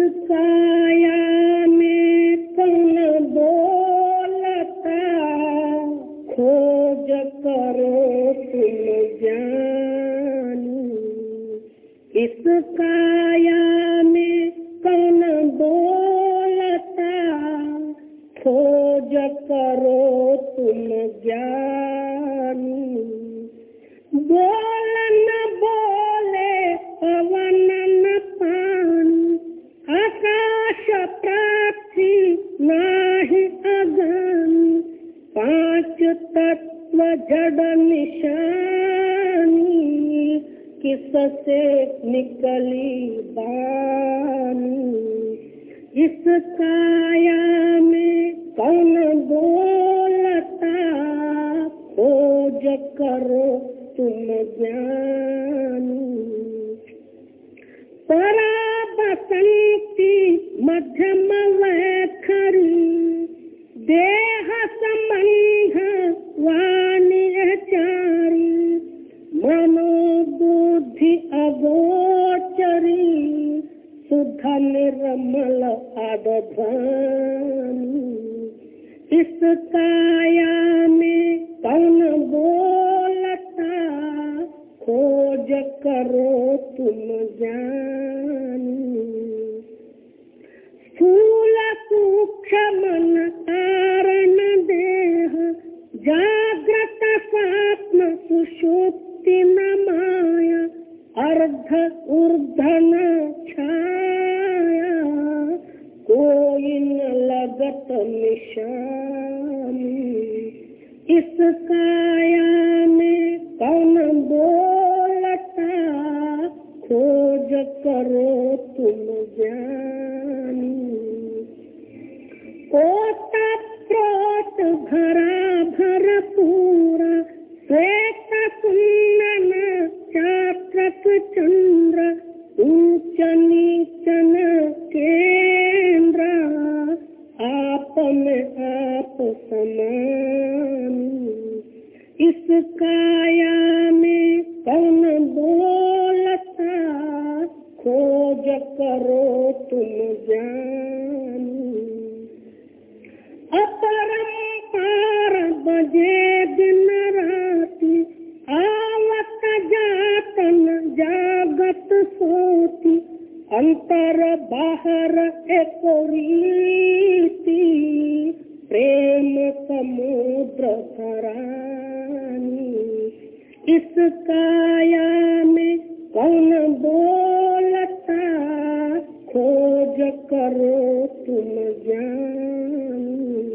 काया में कौन बोलता, खोज करो तुम जानी। इस काया में कौन बोलता, खोज करो तुम जानी। बोल न बोले पवन न पानी, आकाश पृथ्वी नाही अगनी। पांच तत्व जड़ निशानी, किससे निकली बानी। इस काया में कौन बोलता, खोज करो तुम जानी। परा बसंती मध्यम वैखरी, देह संबंध वाणी चारी। मनोबुद्धि अगोचरी, शुद्ध निर्मल आदधानी। इस काया में कौन बोलता, खोज करो तुम जानी। स्थूल सूक्ष्म मन कारण देह, जागृत स्वात्म सुषुप्ति न माया। अर्ध ऊर्ध्व न छाया, कोई न लगत निशानी। इस काया में कौन बोलता, खोज करो तुम जानी। ओतप्रोत भरा भरपूरा, श्वेत कुंदन चात्रक चंद्र। ऊंच नीच न केंद्र, आप में आप समानी। इस काया में कौन बोलता, खोज करो तुम जानी। अपरंपार बजे दिन राति, आवत जातन जागत सोती। अंतर बाहर एक रीति, प्रेम समुद्र धरानी। इस काया में कौन बोलता, खोज करो तुम जानी।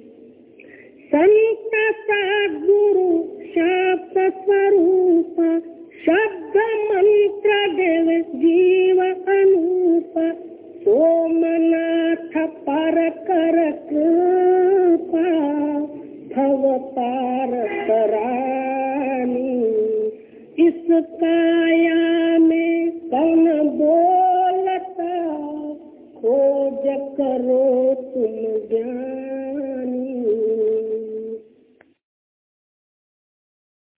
संत सद्गुरु शास्त्र स्वरूप, शब्द मंत्र देव जीव अनूप। सोमनाथ पर कर कृपा, भव पार करानी। इस काया में कौन बोलता, खोज करो तुम जानी।